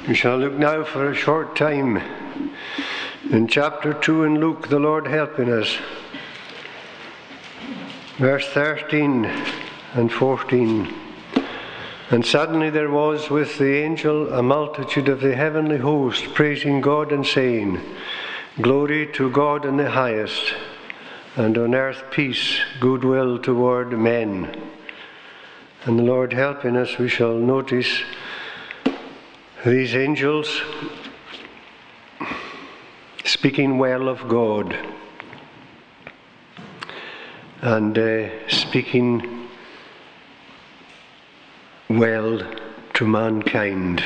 We shall look now for a short time in chapter 2 in Luke, the Lord helping us. Verse 13 and 14. And suddenly there was with the angel a multitude of the heavenly host, praising God and saying, Glory to God in the highest, and on earth peace, goodwill toward men. And the Lord helping us, we shall notice these angels speaking well of God and speaking well to mankind.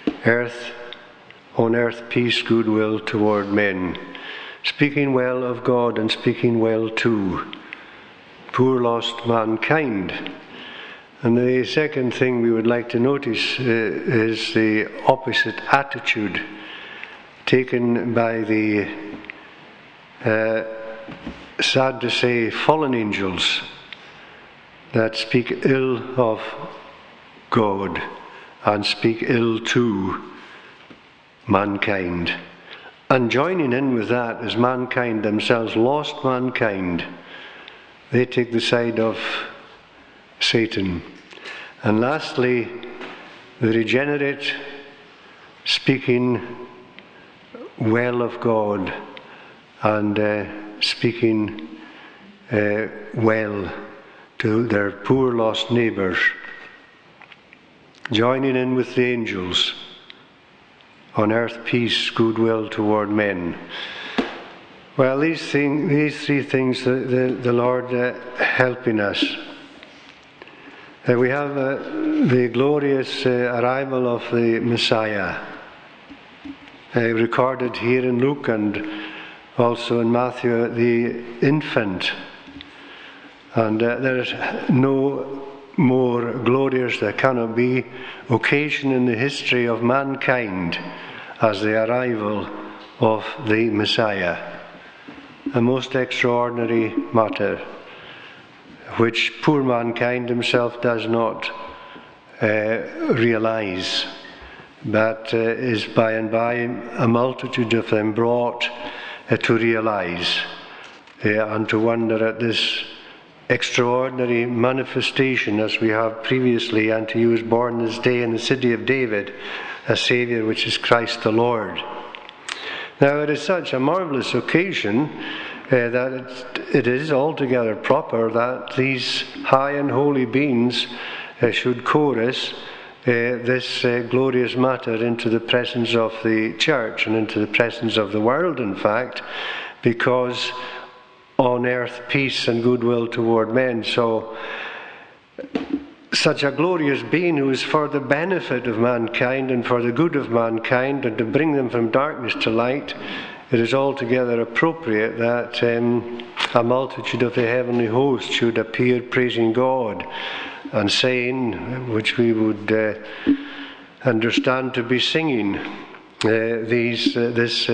On earth peace, goodwill toward men. Speaking well of God and speaking well to poor lost mankind. And the second thing we would like to notice is the opposite attitude taken by the, sad to say, fallen angels that speak ill of God and speak ill to mankind. And joining in with that is mankind themselves, lost mankind. They take the side of Satan. And lastly, the regenerate speaking well of God and speaking well to their poor lost neighbours, joining in with the angels. On earth peace, goodwill toward men. Well, these three things, the Lord helping us. We have the glorious arrival of the Messiah, recorded here in Luke and also in Matthew, the infant. And there is no more glorious, there cannot be, occasion in the history of mankind as the arrival of the Messiah. A most extraordinary matter, which poor mankind himself does not realize, but is by and by a multitude of them brought to realize and to wonder at this extraordinary manifestation, as we have previously, and he was born this day in the city of David, a Saviour, which is Christ the Lord. Now it is such a marvellous occasion that it is altogether proper that these high and holy beings should chorus this glorious matter into the presence of the church and into the presence of the world, in fact, because on earth peace and goodwill toward men. So such a glorious being who is for the benefit of mankind and for the good of mankind and to bring them from darkness to light, it is altogether appropriate that a multitude of the heavenly host should appear praising God and saying, which we would understand to be singing, this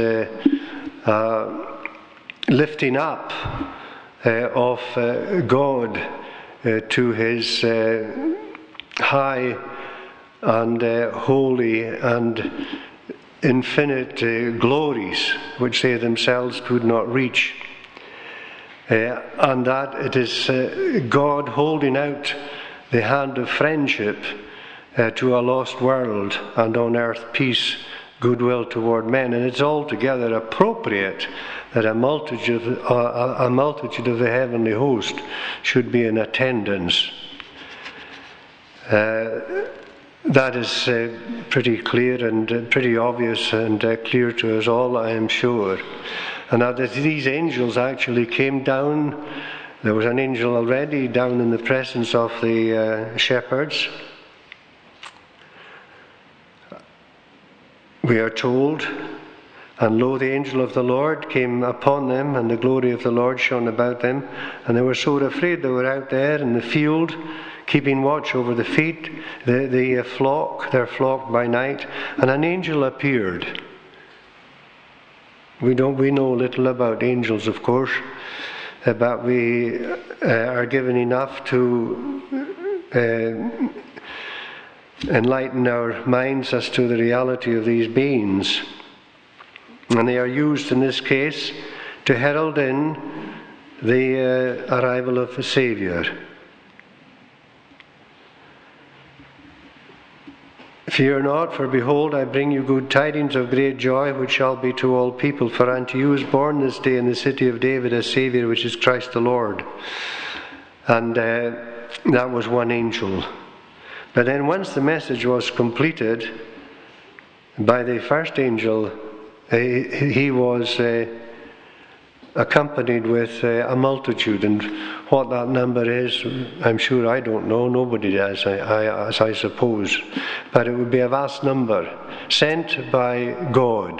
lifting up of God to his high and holy and infinite glories, which they themselves could not reach. And that it is God holding out the hand of friendship to a lost world, and on earth peace, goodwill toward men. And it's altogether appropriate that a multitude of the heavenly host should be in attendance. That is pretty clear and pretty obvious and clear to us all, I am sure. And that these angels actually came down. There was an angel already down in the presence of the shepherds. We are told, and lo, the angel of the Lord came upon them, and the glory of the Lord shone about them. And they were so afraid. They were out there in the field, keeping watch over the feet, the flock, their flock by night, and an angel appeared. We know little about angels, of course, but we are given enough to enlighten our minds as to the reality of these beings. And they are used in this case to herald in the arrival of the Saviour. Fear not, for behold, I bring you good tidings of great joy, which shall be to all people. For unto you is born this day in the city of David a Saviour, which is Christ the Lord. And that was one angel. But then once the message was completed by the first angel, he was accompanied with a multitude. And what that number is, I'm sure I don't know. Nobody does, as I suppose. But it would be a vast number, sent by God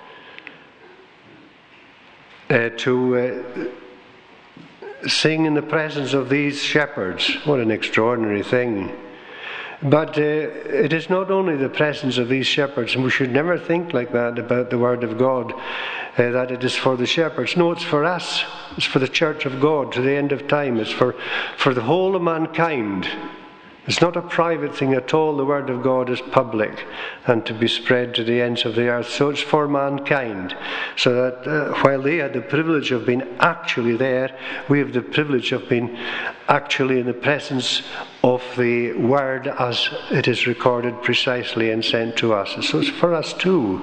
to sing in the presence of these shepherds. What an extraordinary thing. But it is not only the presence of these shepherds, and we should never think like that about the Word of God, that it is for the shepherds. No, it's for us. It's for the Church of God to the end of time. It's for the whole of mankind. It's not a private thing at all. The Word of God is public and to be spread to the ends of the earth. So it's for mankind. So that while they had the privilege of being actually there, we have the privilege of being actually in the presence of the Word as it is recorded precisely and sent to us. So it's for us too.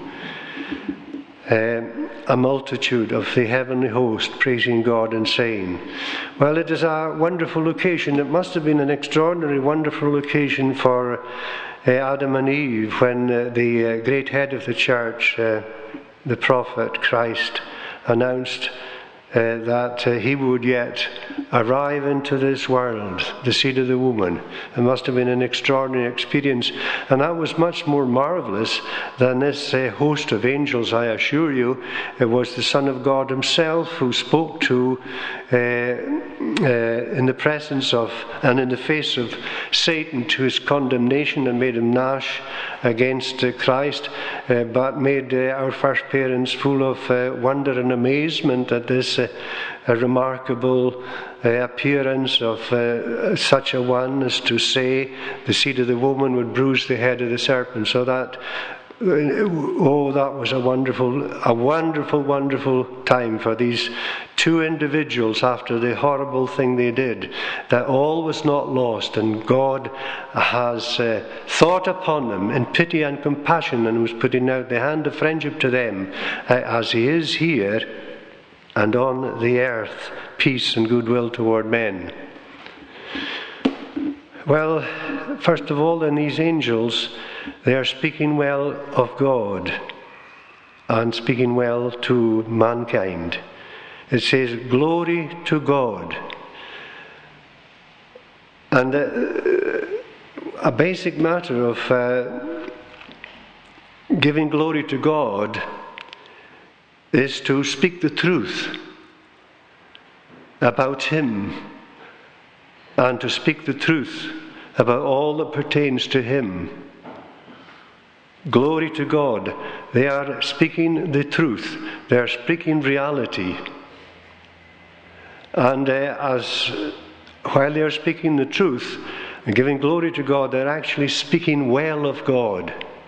A multitude of the heavenly host praising God and saying, well, it is a wonderful occasion. It must have been an extraordinary, wonderful occasion for Adam and Eve when the great head of the church, the prophet Christ, announced that he would yet arrive into this world, the seed of the woman. It must have been an extraordinary experience, and that was much more marvelous than this host of angels, I assure you. It was the Son of God himself who spoke to in the presence of and in the face of Satan to his condemnation and made him gnash against Christ, but made our first parents full of wonder and amazement at this remarkable appearance of such a one as to say the seed of the woman would bruise the head of the serpent. So that that was a wonderful time for these two individuals after the horrible thing they did. That all was not lost, and God has thought upon them in pity and compassion and was putting out the hand of friendship to them as he is here, and on the earth peace and goodwill toward men. Well, first of all, then, these angels, they are speaking well of God and speaking well to mankind. It says, glory to God. And a basic matter of giving glory to God is to speak the truth about Him and to speak the truth about all that pertains to Him. Glory to God. They are speaking the truth. They are speaking reality. And while they are speaking the truth and giving glory to God, they're actually speaking well of God.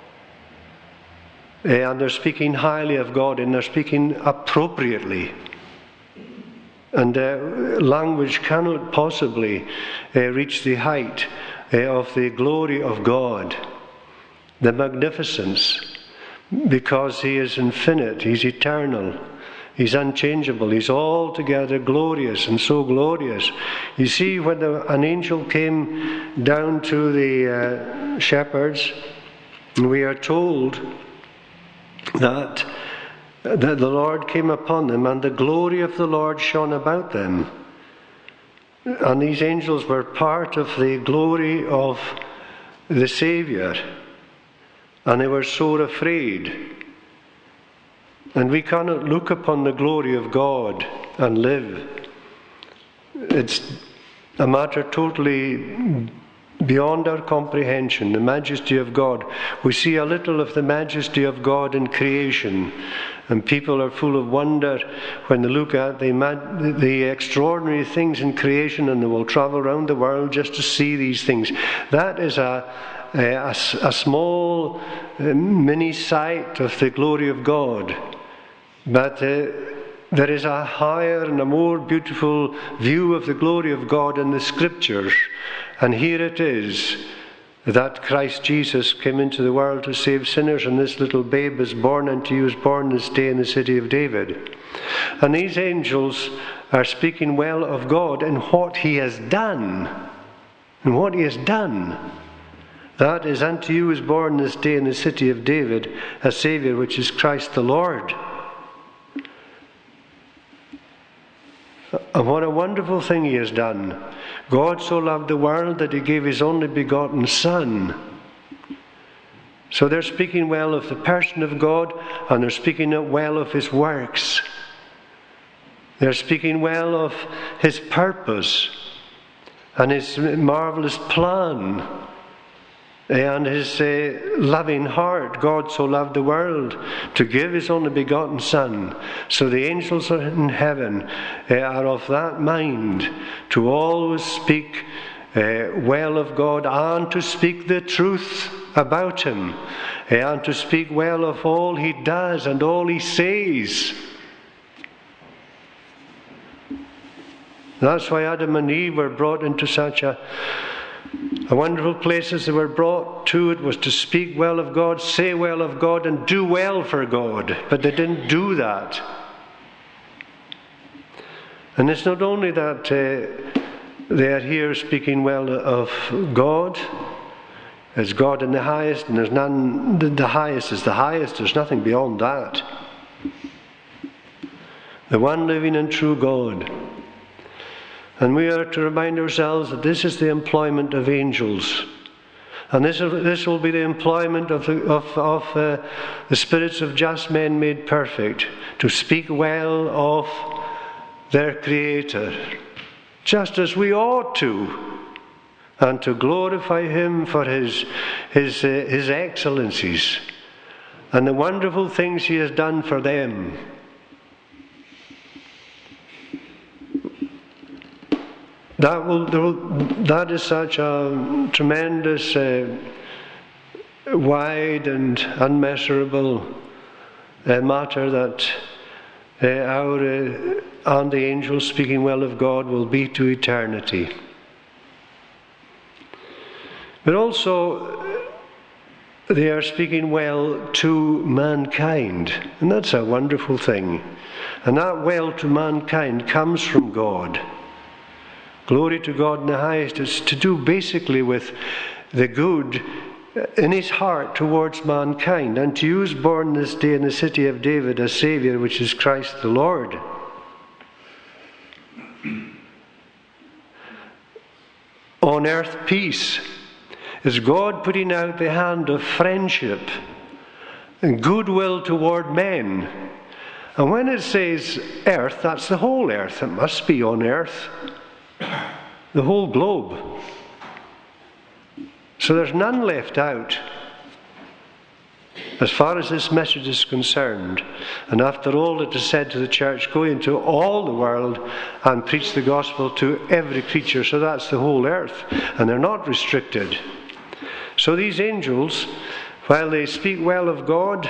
And they're speaking highly of God, and they're speaking appropriately. And language cannot possibly reach the height of the glory of God, the magnificence, because He is infinite, He's eternal, He's unchangeable, He's altogether glorious, and so glorious. You see, when an angel came down to the shepherds, we are told that the Lord came upon them, and the glory of the Lord shone about them. And these angels were part of the glory of the Saviour, and they were sore afraid. And we cannot look upon the glory of God and live. It's a matter totally beyond our comprehension, the majesty of God. We see a little of the majesty of God in creation, and people are full of wonder when they look at the extraordinary things in creation, and they will travel around the world just to see these things. That is a a small mini sight of the glory of God. But there is a higher and a more beautiful view of the glory of God in the Scriptures. And here it is, that Christ Jesus came into the world to save sinners, and this little babe is born unto you, is born this day in the city of David. And these angels are speaking well of God and what he has done. And what he has done. That is, unto you is born this day in the city of David a Saviour, which is Christ the Lord. And what a wonderful thing he has done. God so loved the world that he gave his only begotten Son. So they're speaking well of the person of God, and they're speaking well of his works. They're speaking well of his purpose and his marvelous plan and his loving heart. God so loved the world to give his only begotten Son. So the angels in heaven are of that mind to always speak well of God, and to speak the truth about him, and to speak well of all he does and all he says. That's why Adam and Eve were brought into such a wonderful place as they were brought to. It was to speak well of God, say well of God, and do well for God. But they didn't do that. And it's not only that they are here speaking well of God, as God in the highest, and there's none, the highest is the highest, there's nothing beyond that. The one living and true God. And we are to remind ourselves that this is the employment of angels. And this will be the employment of the spirits of just men made perfect, to speak well of their Creator, just as we ought to, and to glorify him for his excellencies and the wonderful things he has done for them. That is such a tremendous, wide and unmeasurable matter that our and the angels speaking well of God will be to eternity. But also they are speaking well to mankind, and that's a wonderful thing. And that well to mankind comes from God. Glory to God in the highest is to do basically with the good in his heart towards mankind. And to you is born this day in the city of David a Saviour, which is Christ the Lord. On earth peace is God putting out the hand of friendship and goodwill toward men. And when it says earth, that's the whole earth. It must be on earth. The whole globe. So there's none left out as far as this message is concerned. And after all it is said to the church, go into all the world and preach the gospel to every creature. So that's the whole earth, and they're not restricted. So these angels, while they speak well of God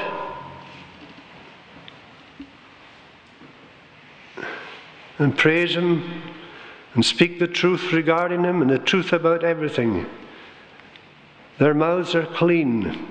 and praise him and speak the truth regarding him and the truth about everything, their mouths are clean.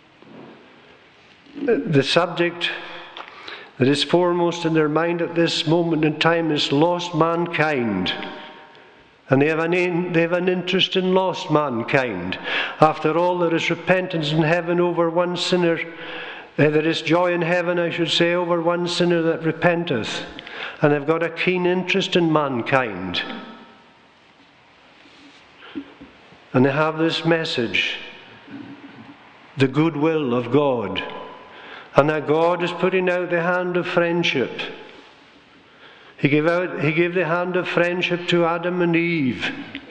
The subject that is foremost in their mind at this moment in time is lost mankind. And they have an interest in lost mankind. After all, there is repentance in heaven over one sinner. There is joy in heaven, I should say, over one sinner that repenteth. And they've got a keen interest in mankind. And they have this message, the goodwill of God. And that God is putting out the hand of friendship. He gave the hand of friendship to Adam and Eve.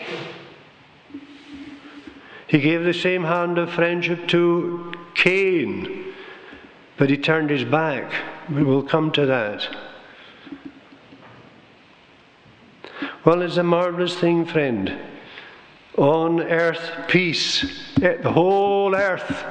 He gave the same hand of friendship to Cain, but he turned his back. We will come to that. Well, it's a marvelous thing, friend. on earth peace, the whole earth.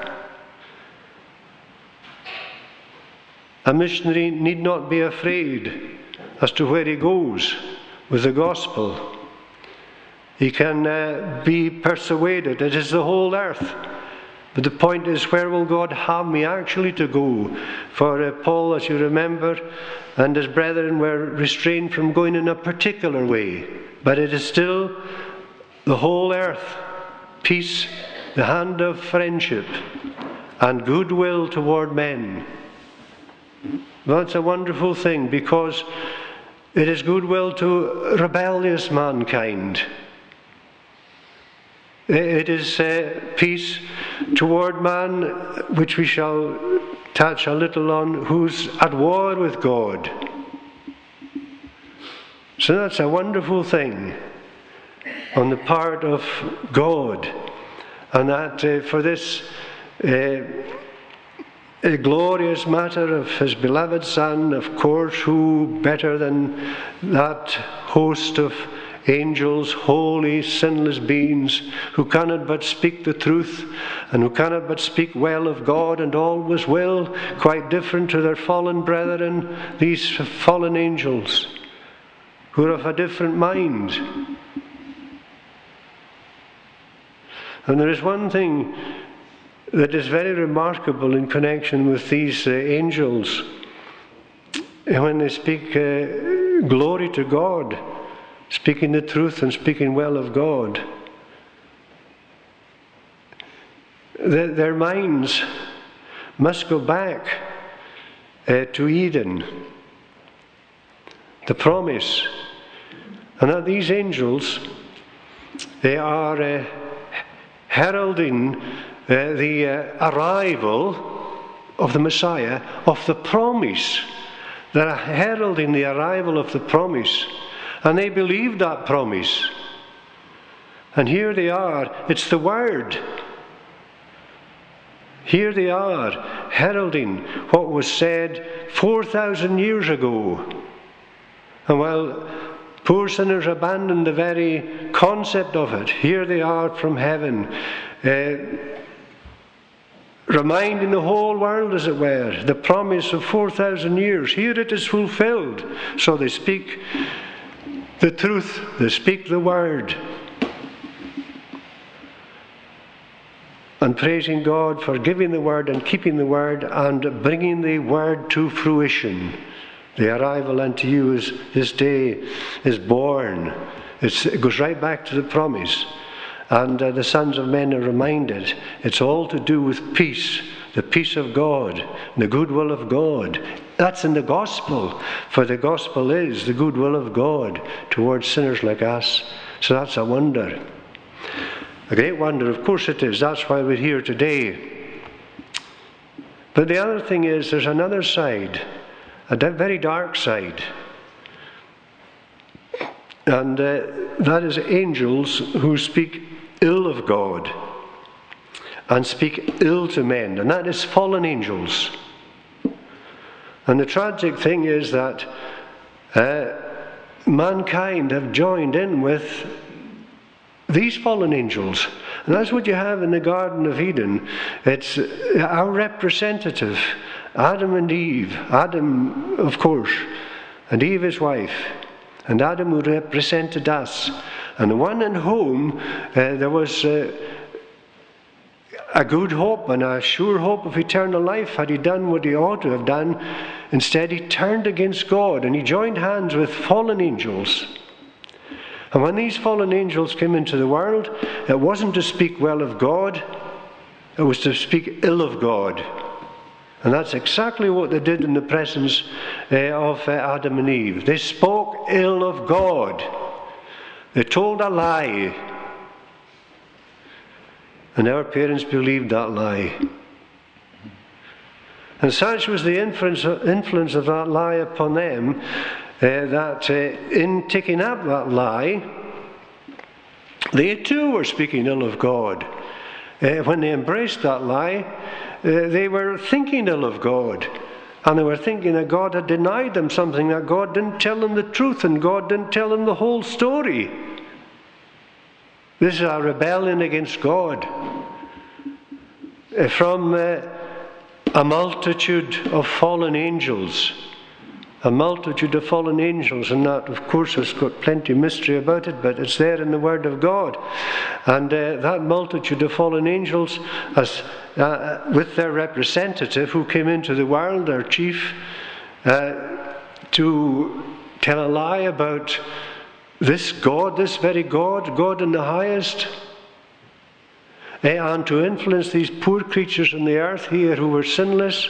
A missionary need not be afraid as to where he goes with the gospel. He can be persuaded it is the whole earth. But the point is, where will God have me actually to go? For Paul, as you remember, and his brethren were restrained from going in a particular way. But it is still the whole earth, peace, the hand of friendship, and goodwill toward men. That's a wonderful thing, because it is goodwill to rebellious mankind. It is peace toward man, which we shall touch a little on, who's at war with God. So that's a wonderful thing on the part of God. And that for this a glorious matter of his beloved Son, of course, who better than that host of angels, holy, sinless beings, who cannot but speak the truth, and who cannot but speak well of God, and always will, quite different to their fallen brethren, these fallen angels, who are of a different mind. And there is one thing that is very remarkable in connection with these angels. When they speak glory to God, speaking the truth and speaking well of God, their minds must go back to Eden, the promise. And that these angels, they are heralding the arrival of the Messiah, of the promise. They're heralding the arrival of the promise. And they believed that promise. And here they are. It's the Word. Here they are, heralding what was said 4,000 years ago. And while poor sinners abandoned the very concept of it, here they are from heaven, reminding the whole world, as it were, the promise of 4,000 years. Here it is fulfilled. So they speak the truth, they speak the Word. And praising God for giving the Word and keeping the Word and bringing the Word to fruition. The arrival unto you is this day is born. It goes right back to the promise. And the sons of men are reminded it's all to do with peace, the peace of God, and the goodwill of God. That's in the gospel, for the gospel is the goodwill of God towards sinners like us. So that's a wonder. A great wonder, of course it is. That's why we're here today. But the other thing is, there's another side, a very dark side. And that is angels who speak ill of God and speak ill to men. And that is fallen angels. And the tragic thing is that mankind have joined in with these fallen angels. And that's what you have in the Garden of Eden. It's our representative, Adam and Eve. Adam, of course, and Eve his wife. And Adam who represented us. And the one in whom there was a good hope and a sure hope of eternal life, had he done what he ought to have done. Instead, he turned against God and he joined hands with fallen angels. And when these fallen angels came into the world, it wasn't to speak well of God, it was to speak ill of God. And that's exactly what they did in the presence of Adam and Eve. They spoke ill of God. They told a lie. And our parents believed that lie. And such was the influence of that lie upon them, that in taking up that lie, they too were speaking ill of God. When they embraced that lie, they were thinking ill of God. And they were thinking that God had denied them something, that God didn't tell them the truth, and God didn't tell them the whole story. This is a rebellion against God. From a multitude of fallen angels. A multitude of fallen angels, and that, of course, has got plenty of mystery about it, but it's there in the Word of God. And that multitude of fallen angels, with their representative who came into the world, their chief, to tell a lie about this God, this very God, God in the highest, and to influence these poor creatures on the earth here who were sinless,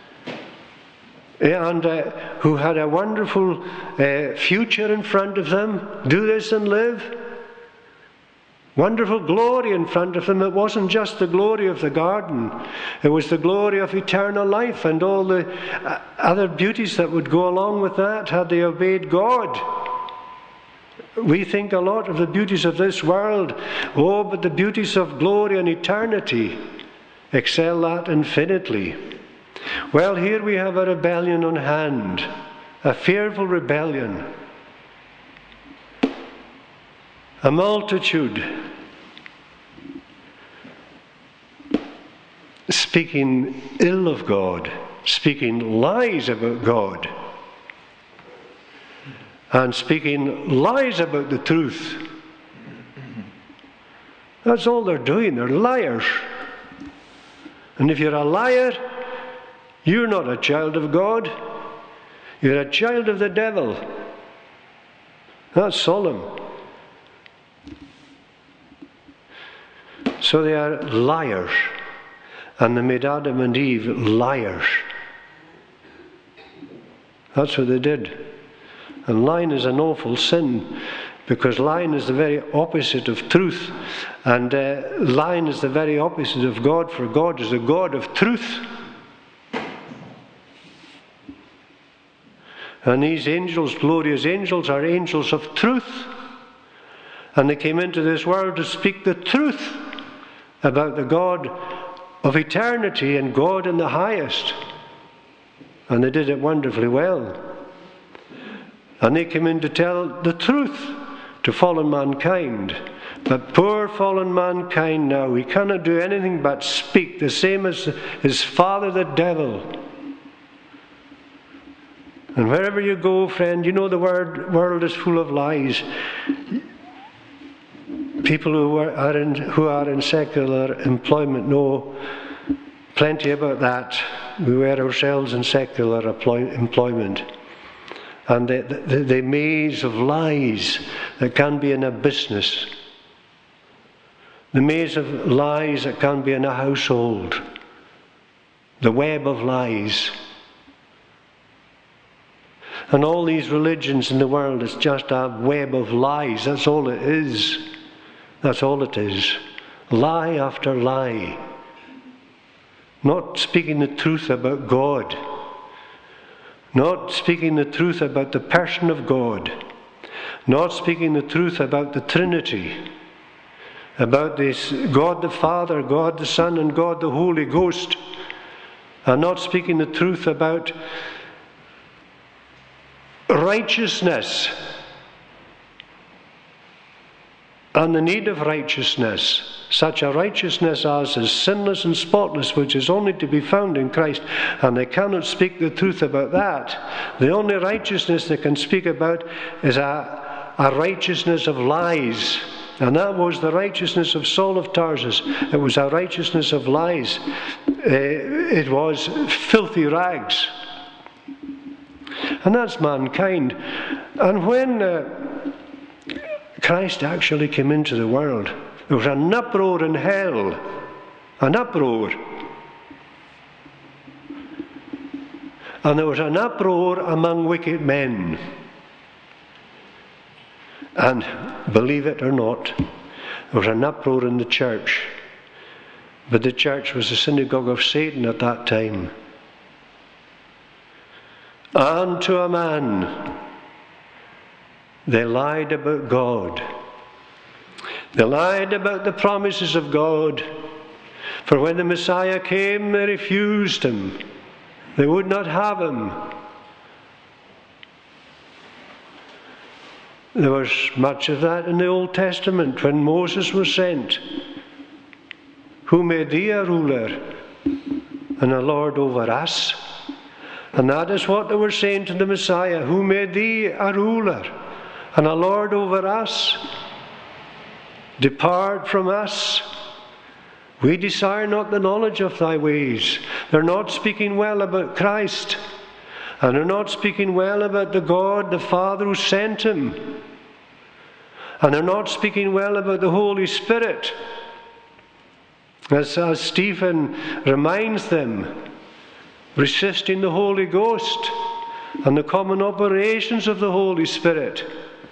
and who had a wonderful future in front of them. Do this and live. Wonderful glory in front of them. It wasn't just the glory of the garden. It was the glory of eternal life and all the other beauties that would go along with that had they obeyed God. We think a lot of the beauties of this world. Oh, but the beauties of glory and eternity excel that infinitely. Well, here we have a rebellion on hand, a fearful rebellion. A multitude speaking ill of God, speaking lies about God, and speaking lies about the truth. That's all they're doing. They're liars. And if you're a liar, you're not a child of God. You're a child of the devil. That's solemn. So they are liars. And they made Adam and Eve liars. That's what they did. And lying is an awful sin, because lying is the very opposite of truth. And lying is the very opposite of God, for God is the God of truth. And these angels, glorious angels, are angels of truth. And they came into this world to speak the truth about the God of eternity and God in the highest. And they did it wonderfully well. And they came in to tell the truth to fallen mankind. But poor fallen mankind now, he cannot do anything but speak, the same as his father the devil. And wherever you go, friend, you know the world is full of lies. People who are in secular employment know plenty about that. We were ourselves in secular employment. And the maze of lies that can be in a business. The maze of lies that can be in a household. The web of lies. And all these religions in the world is just a web of lies. That's all it is. That's all it is. Lie after lie. Not speaking the truth about God. Not speaking the truth about the person of God. Not speaking the truth about the Trinity. About this God the Father, God the Son, and God the Holy Ghost. And not speaking the truth about righteousness and the need of righteousness, such a righteousness as is sinless and spotless, which is only to be found in Christ, and they cannot speak the truth about that. The only righteousness they can speak about is a righteousness of lies, and that was the righteousness of Saul of Tarsus. It was a righteousness of lies. It was filthy rags. And that's mankind. And when Christ actually came into the world, there was an uproar in hell. An uproar. And there was an uproar among wicked men. And believe it or not, there was an uproar in the church. But the church was the synagogue of Satan at that time. And to a man, they lied about God. They lied about the promises of God. For when the Messiah came, they refused him. They would not have him. There was much of that in the Old Testament when Moses was sent. Who made thee a ruler and a Lord over us? And that is what they were saying to the Messiah. Who made thee a ruler and a Lord over us? Depart from us. We desire not the knowledge of thy ways. They're not speaking well about Christ. And they're not speaking well about the God, the Father who sent him. And they're not speaking well about the Holy Spirit. As Stephen reminds them, resisting the Holy Ghost and the common operations of the Holy Spirit.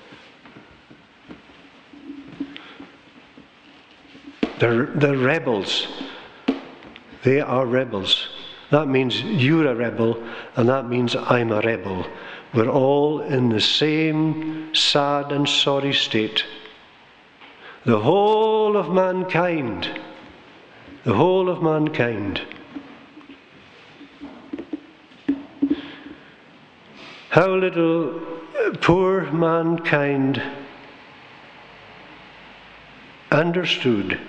They're rebels. They are rebels. That means you're a rebel, and that means I'm a rebel. We're all in the same sad and sorry state. The whole of mankind. The whole of mankind. How little poor mankind understood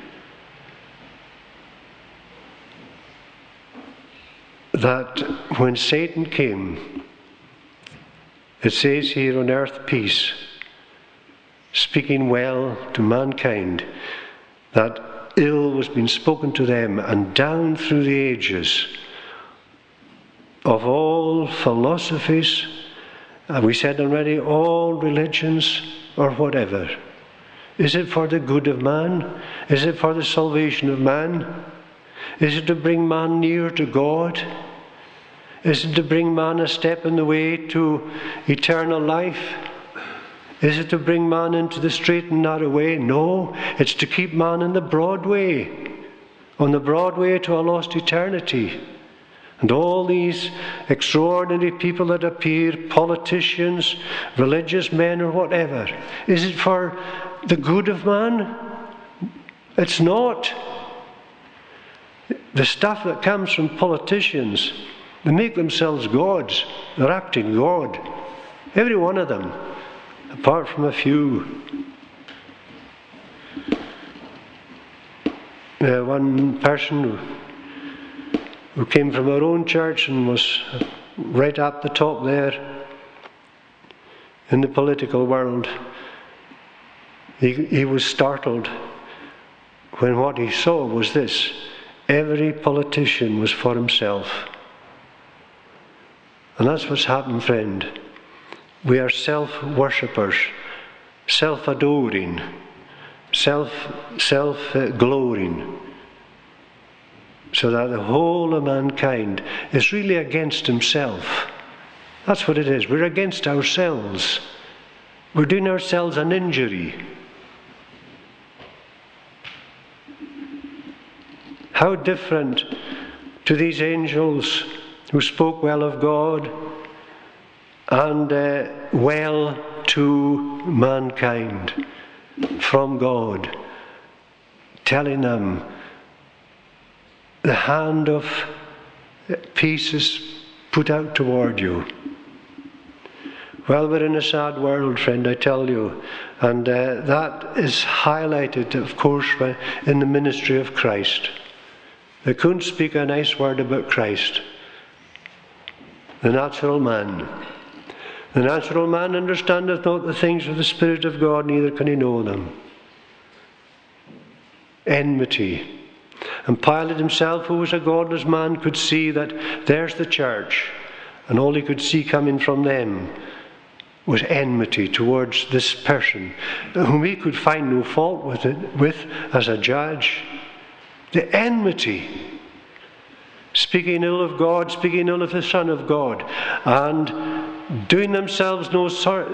that when Satan came, it says here on earth peace, speaking well to mankind, that ill was being spoken to them, and down through the ages of all philosophies, we said already, all religions or whatever. Is it for the good of man? Is it for the salvation of man? Is it to bring man near to God? Is it to bring man a step in the way to eternal life? Is it to bring man into the straight and narrow way? No, it's to keep man in the broad way, on the broad way to a lost eternity. And all these extraordinary people that appear, politicians, religious men or whatever, is it for the good of man? It's not. The stuff that comes from politicians, they make themselves gods. They're acting God. Every one of them, apart from a few. One person who came from our own church and was right at the top there in the political world, he was startled when what he saw was this: every politician was for himself. And that's what's happened, friend. We are self-worshippers, self-adoring, self-glorying, so that the whole of mankind is really against himself. That's what it is. We're against ourselves. We're doing ourselves an injury. How different to these angels who spoke well of God and well to mankind from God, telling them the hand of peace is put out toward you. Well, we're in a sad world, friend, I tell you, and that is highlighted, of course, in the ministry of Christ. They couldn't speak a nice word about Christ. The natural man. The natural man understandeth not the things of the Spirit of God, neither can he know them. Enmity. And Pilate himself, who was a godless man, could see that there's the church, and all he could see coming from them was enmity towards this person, whom he could find no fault with as a judge. The enmity. Speaking ill of God, speaking ill of the Son of God, and doing themselves no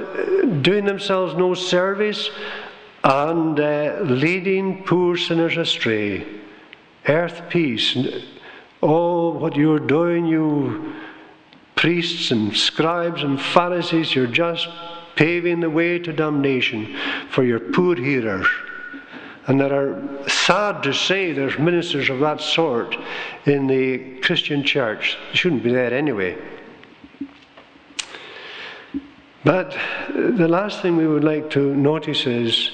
service, and leading poor sinners astray. Earth peace. Oh, what you're doing, you priests and scribes and Pharisees, you're just paving the way to damnation for your poor hearers. And there are, sad to say, there's ministers of that sort in the Christian church. They shouldn't be there anyway. But the last thing we would like to notice is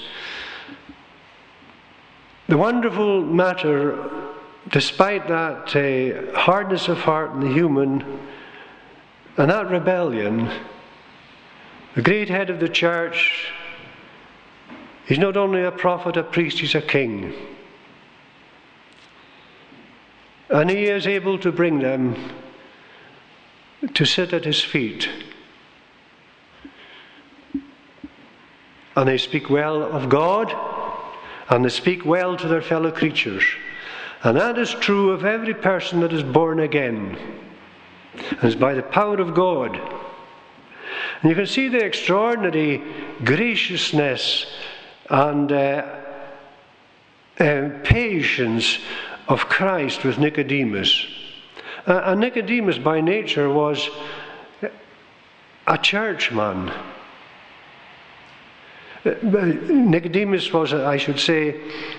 the wonderful matter, despite that hardness of heart in the human and that rebellion, the great head of the church, he's not only a prophet, a priest, he's a king. And he is able to bring them to sit at his feet. And they speak well of God, and they speak well to their fellow creatures. And that is true of every person that is born again. And it's by the power of God. And you can see the extraordinary graciousness and patience of Christ with Nicodemus. And Nicodemus by nature was a churchman. Nicodemus was, I should say,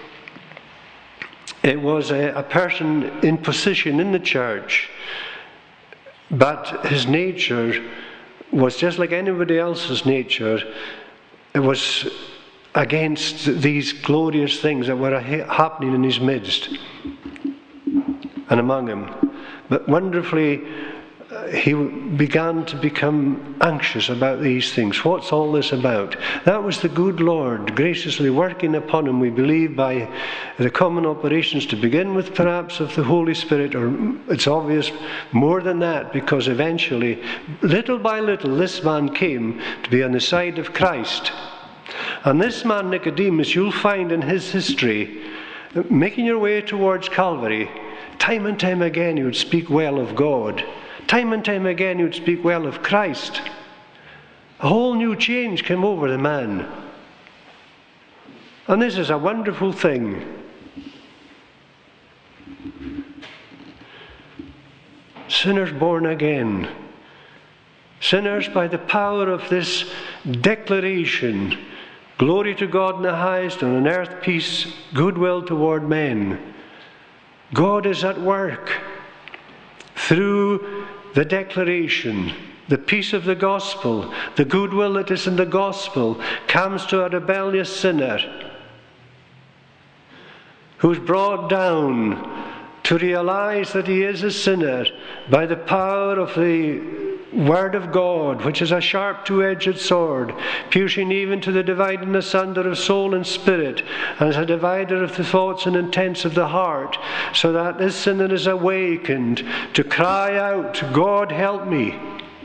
it was a person in position in the church, but his nature was just like anybody else's nature. It was against these glorious things that were happening in his midst and among him. But wonderfully, he began to become anxious about these things. What's all this about? That was the good Lord graciously working upon him, we believe, by the common operations to begin with, perhaps, of the Holy Spirit, or it's obvious more than that, because eventually, little by little, this man came to be on the side of Christ. And this man, Nicodemus, you'll find in his history, making your way towards Calvary, time and time again he would speak well of God. Time and time again he would speak well of Christ. A whole new change came over the man. And this is a wonderful thing. Sinners born again. Sinners by the power of this declaration. Glory to God in the highest, and on earth peace, goodwill toward men. God is at work through the declaration. The peace of the gospel, the goodwill that is in the gospel, comes to a rebellious sinner who's brought down to realize that he is a sinner by the power of the Word of God, which is a sharp two-edged sword, piercing even to the dividing asunder of soul and spirit, and is a divider of the thoughts and intents of the heart, so that this sinner is awakened to cry out, God help me.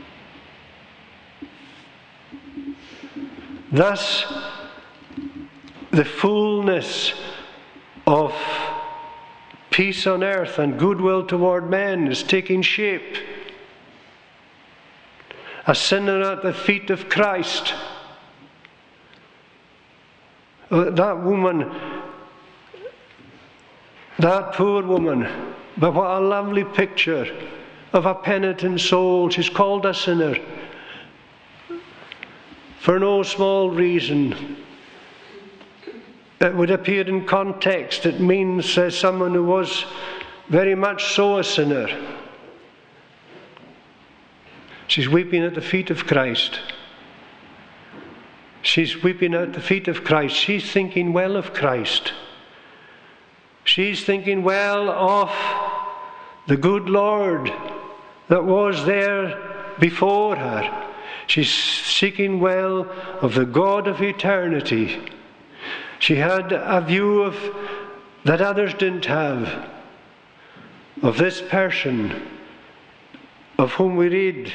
Thus, the fullness of peace on earth and goodwill toward men is taking shape. A sinner at the feet of Christ. That woman, that poor woman, but what a lovely picture of a penitent soul. She's called a sinner for no small reason. It would appear in context, it means someone who was very much so a sinner. She's weeping at the feet of Christ. She's weeping at the feet of Christ. She's thinking well of Christ. She's thinking well of the good Lord that was there before her. She's seeking well of the God of eternity. She had a view of that others didn't have, of this person of whom we read,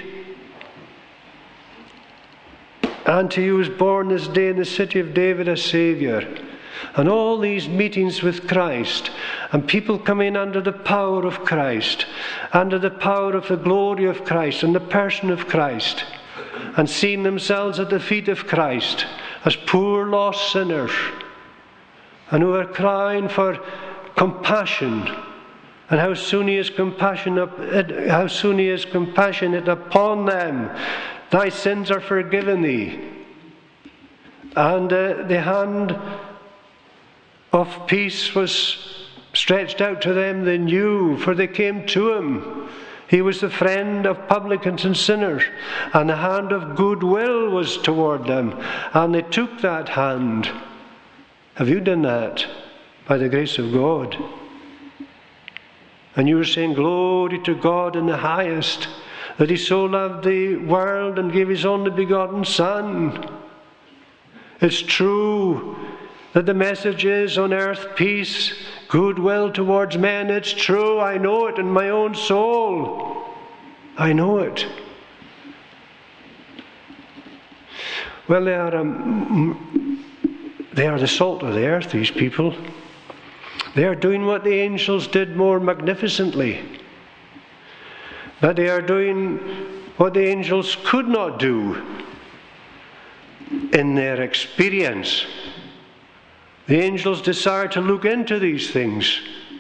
and to you was born this day in the city of David a Saviour. And all these meetings with Christ, and people coming under the power of Christ, under the power of the glory of Christ and the person of Christ, and seeing themselves at the feet of Christ as poor lost sinners, and who are crying for compassion, and how soon he is compassionate upon them. Thy sins are forgiven thee. And the hand of peace was stretched out to them they knew, for they came to him He was the friend of publicans and sinners, and the hand of goodwill was toward them, and they took that hand. Have you done that by the grace of God? And you were saying, glory to God in the highest, that he so loved the world and gave his only begotten Son. It's true that the message is on earth peace, goodwill towards men. It's true. I know it in my own soul. I know it. Well, they are the salt of the earth, these people. They are doing what the angels did more magnificently. But they are doing what the angels could not do in their experience. The angels desire to look into these things.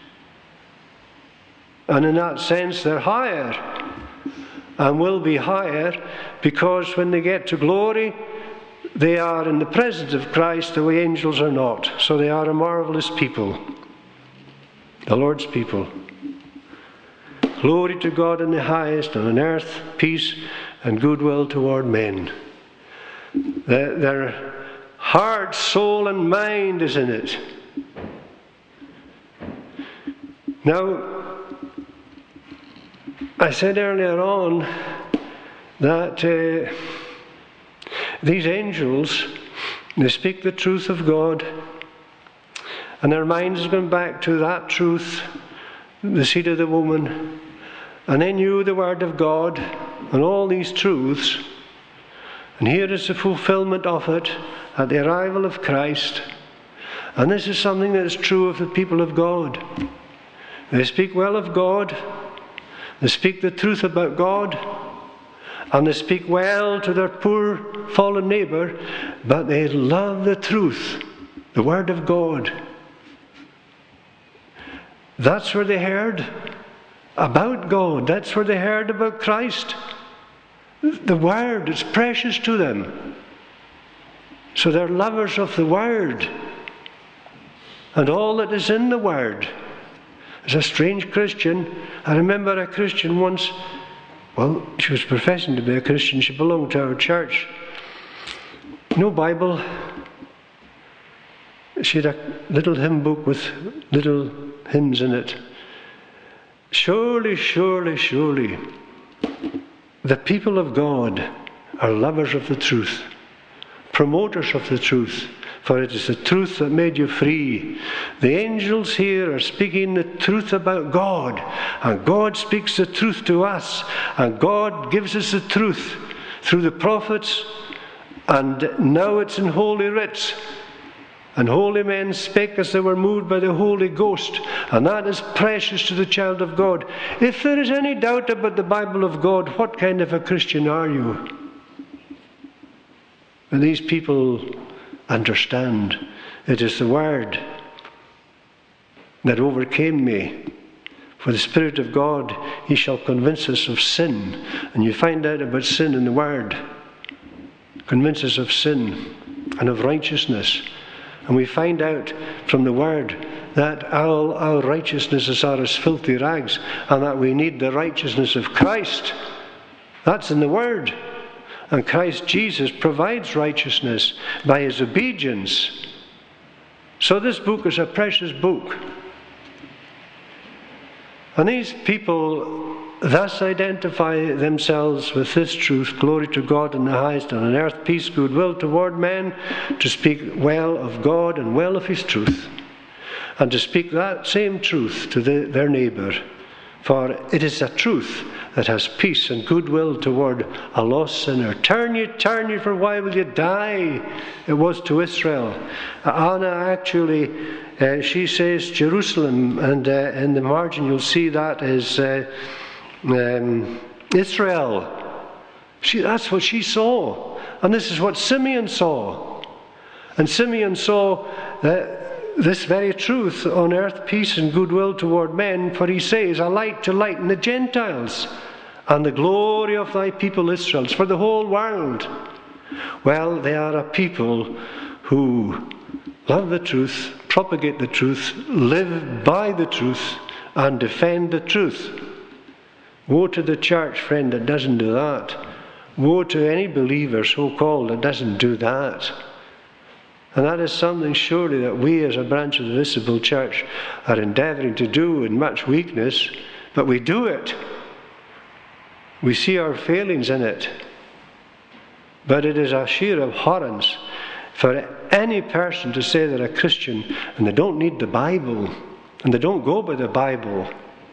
And in that sense, they're higher and will be higher, because when they get to glory, they are in the presence of Christ the way angels are not. So they are a marvelous people, the Lord's people. Glory to God in the highest, and on earth peace and goodwill toward men. Their heart, soul and mind is in it. Now, I said earlier on that these angels, they speak the truth of God, and their minds are going back to that truth, the seed of the woman, and they knew the word of God and all these truths. And here is the fulfillment of it at the arrival of Christ. And this is something that is true of the people of God. They speak well of God, they speak the truth about God, and they speak well to their poor fallen neighbour, but they love the truth, the word of God. That's where they heard about God. That's where they heard about Christ. The word is precious to them. So they're lovers of the word and all that is in the word. As a strange Christian, I remember a Christian once, well, she was professing to be a Christian, she belonged to our church. No Bible. She had a little hymn book with little hymns in it. Surely, surely, surely, the people of God are lovers of the truth, promoters of the truth, for it is the truth that made you free. The angels here are speaking the truth about God, and God speaks the truth to us, and God gives us the truth through the prophets, and now it's in Holy Writs. And holy men spake as they were moved by the Holy Ghost, and that is precious to the child of God. If there is any doubt about the Bible of God, what kind of a Christian are you? And these people understand it is the Word that overcame me. For the Spirit of God, He shall convince us of sin. And you find out about sin in the Word. Convince us of sin and of righteousness. And we find out from the Word that all our righteousnesses are as filthy rags, and that we need the righteousness of Christ. That's in the Word. And Christ Jesus provides righteousness by His obedience. So this book is a precious book. And these people thus identify themselves with this truth: glory to God in the highest, and on earth peace, goodwill toward men, to speak well of God and well of His truth, and to speak that same truth to their neighbour. For it is a truth that has peace and goodwill toward a lost sinner. Turn ye, for why will you die? It was to Israel. Anna actually, she says Jerusalem, and in the margin you'll see that is Israel. That's what she saw. And this is what Simeon saw. And Simeon saw this very truth: on earth peace and goodwill toward men, for he says, a light to lighten the Gentiles, and the glory of thy people Israel. It's for the whole world. Well, they are a people who love the truth, propagate the truth, live by the truth, and defend the truth. Woe to the church, friend, that doesn't do that. Woe to any believer, so-called, that doesn't do that. And that is something surely that we as a branch of the visible church are endeavouring to do in much weakness, but we do it. We see our failings in it. But it is a sheer abhorrence for any person to say they're a Christian and they don't need the Bible and they don't go by the Bible.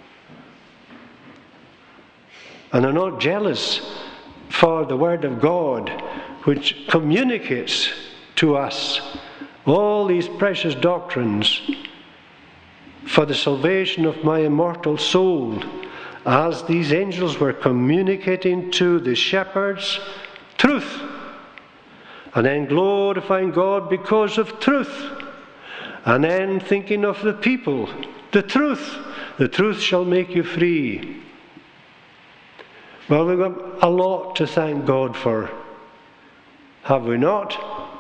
And they're not jealous for the Word of God, which communicates to us all these precious doctrines for the salvation of my immortal soul, as these angels were communicating to the shepherds truth, and then glorifying God because of truth, and then thinking of the people, the truth shall make you free. Well, we've got a lot to thank God for, have we not?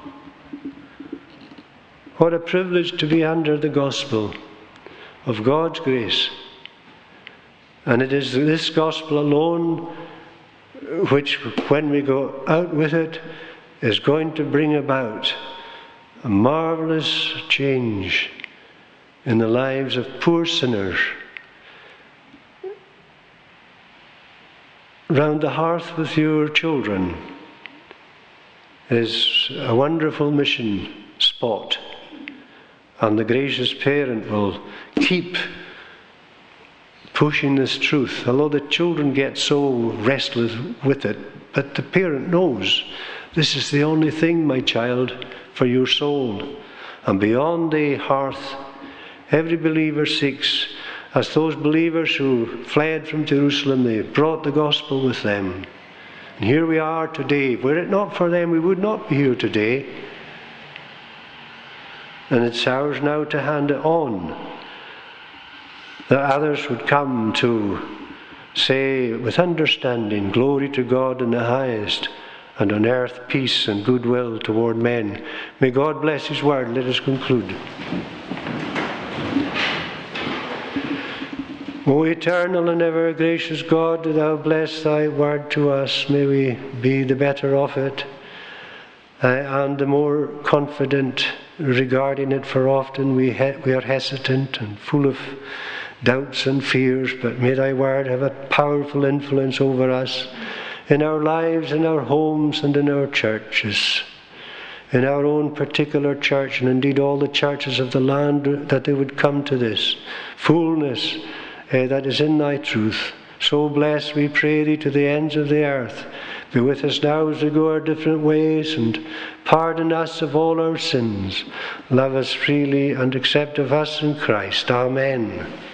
What a privilege to be under the gospel of God's grace. And it is this gospel alone which, when we go out with it, is going to bring about a marvelous change in the lives of poor sinners. Round the hearth with your children is a wonderful mission spot, and the gracious parent will keep pushing this truth, although the children get so restless with it. But the parent knows this is the only thing, my child, for your soul. And beyond the hearth, every believer seeks, as those believers who fled from Jerusalem, they brought the gospel with them. And here we are today. Were it not for them, we would not be here today. And it's ours now to hand it on, that others would come to say with understanding, glory to God in the highest, and on earth peace and goodwill toward men. May God bless His word. Let us conclude. O eternal and ever gracious God, do Thou bless Thy word to us. May we be the better of it, and the more confident regarding it, for often we are hesitant and full of doubts and fears. But may Thy word have a powerful influence over us in our lives, in our homes, and in our churches, in our own particular church, and indeed all the churches of the land, that they would come to this fullness that is in Thy truth. So bless, we pray Thee, to the ends of the earth. Be with us now as we go our different ways, and pardon us of all our sins. Love us freely and accept of us in Christ. Amen.